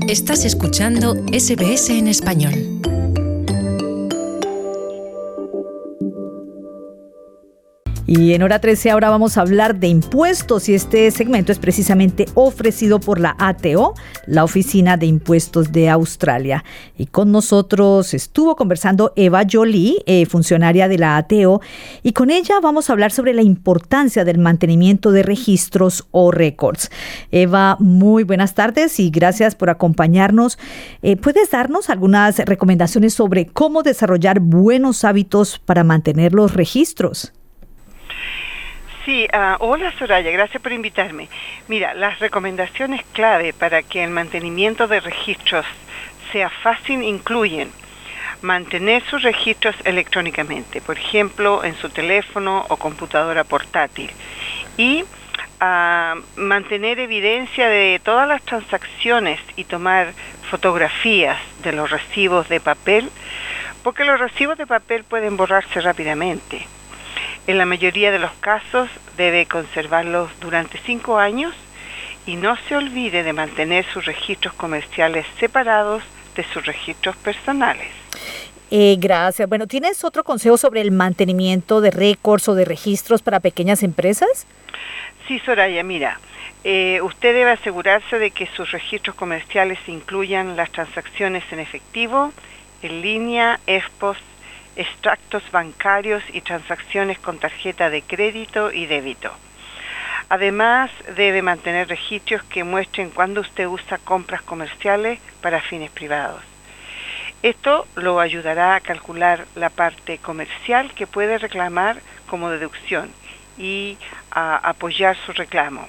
Estás escuchando SBS en español. Y en Hora 13 ahora vamos a hablar de impuestos y este segmento es precisamente ofrecido por la ATO, la Oficina de Impuestos de Australia. Y con nosotros estuvo conversando Eva Jolie, funcionaria de la ATO, y con ella vamos a hablar sobre la importancia del mantenimiento de registros o récords. Eva, muy buenas tardes y gracias por acompañarnos. ¿Puedes darnos algunas recomendaciones sobre cómo desarrollar buenos hábitos para mantener los registros? Sí, hola Soraya, gracias por invitarme. Mira, las recomendaciones clave para que el mantenimiento de registros sea fácil incluyen mantener sus registros electrónicamente, por ejemplo, en su teléfono o computadora portátil, y mantener evidencia de todas las transacciones y tomar fotografías de los recibos de papel, porque los recibos de papel pueden borrarse rápidamente. En la mayoría de los casos debe conservarlos durante 5 años y no se olvide de mantener sus registros comerciales separados de sus registros personales. Gracias. Bueno, ¿tienes otro consejo sobre el mantenimiento de récords o de registros para pequeñas empresas? Sí, Soraya, mira, usted debe asegurarse de que sus registros comerciales incluyan las transacciones en efectivo, en línea, EFTPOS, extractos bancarios y transacciones con tarjeta de crédito y débito. Además, debe mantener registros que muestren cuándo usted usa compras comerciales para fines privados. Esto lo ayudará a calcular la parte comercial que puede reclamar como deducción y a apoyar su reclamo.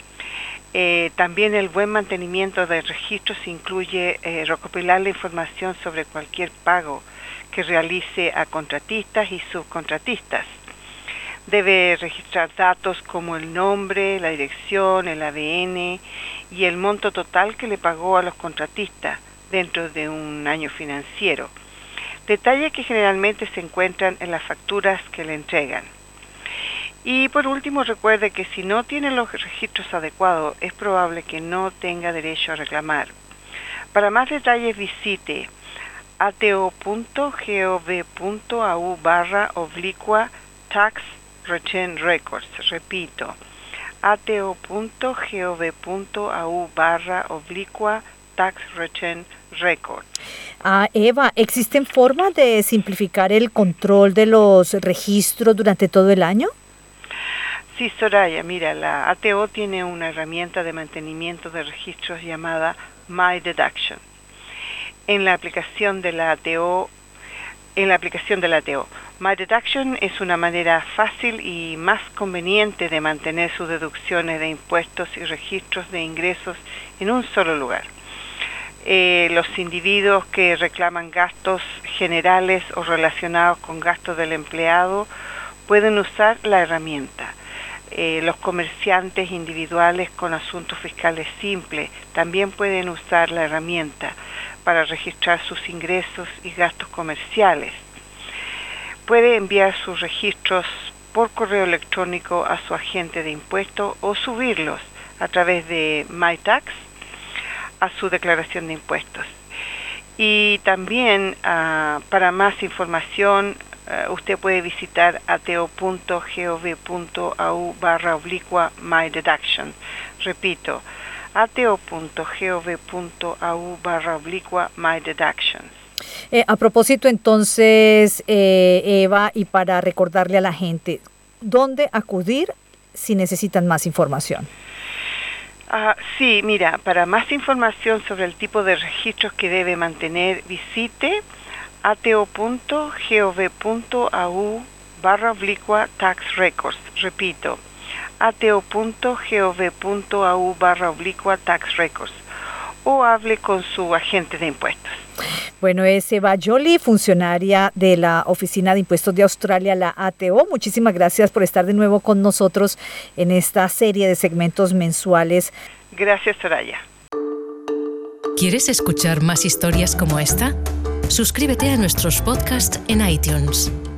También el buen mantenimiento de registros incluye recopilar la información sobre cualquier pago que realice a contratistas y subcontratistas. Debe registrar datos como el nombre, la dirección, el ADN y el monto total que le pagó a los contratistas dentro de un año financiero. Detalles que generalmente se encuentran en las facturas que le entregan. Y por último, recuerde que si no tiene los registros adecuados, es probable que no tenga derecho a reclamar. Para más detalles visite ato.gov.au/tax return records. Repito, ato.gov.au/tax return records. Eva, ¿existen formas de simplificar el control de los registros durante todo el año? Sí, Soraya, mira, la ATO tiene una herramienta de mantenimiento de registros llamada My Deduction. En la aplicación de la ATO, My Deduction es una manera fácil y más conveniente de mantener sus deducciones de impuestos y registros de ingresos en un solo lugar. Los individuos que reclaman gastos generales o relacionados con gastos del empleado pueden usar la herramienta. Los comerciantes individuales con asuntos fiscales simples también pueden usar la herramienta para registrar sus ingresos y gastos comerciales. Puede enviar sus registros por correo electrónico a su agente de impuestos o subirlos a través de MyTax a su declaración de impuestos. Y también para más información usted puede visitar ato.gov.au/mydeduction. Repito, ato.gov.au/mydeductions. A propósito, entonces, Eva, y para recordarle a la gente, ¿dónde acudir si necesitan más información? Sí, mira, para más información sobre el tipo de registros que debe mantener, visite ato.gov.au/tax records. Repito, ato.gov.au/tax records, o hable con su agente de impuestos. Bueno, es Eva Jolie, funcionaria de la Oficina de Impuestos de Australia, la ATO. Muchísimas gracias por estar de nuevo con nosotros en esta serie de segmentos mensuales. Gracias, Soraya. ¿Quieres escuchar más historias como esta? Suscríbete a nuestros podcasts en iTunes.